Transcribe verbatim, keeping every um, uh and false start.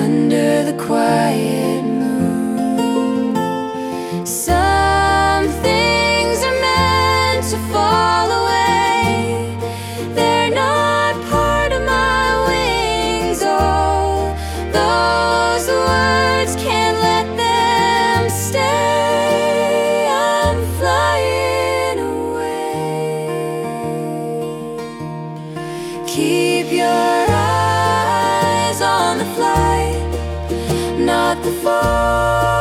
under the quiet moon. Some things are meant to fall away. They're not part of my wings. Oh, those words can't let them stay. I'm flying away. Keep your eyes on the flight, not the fall.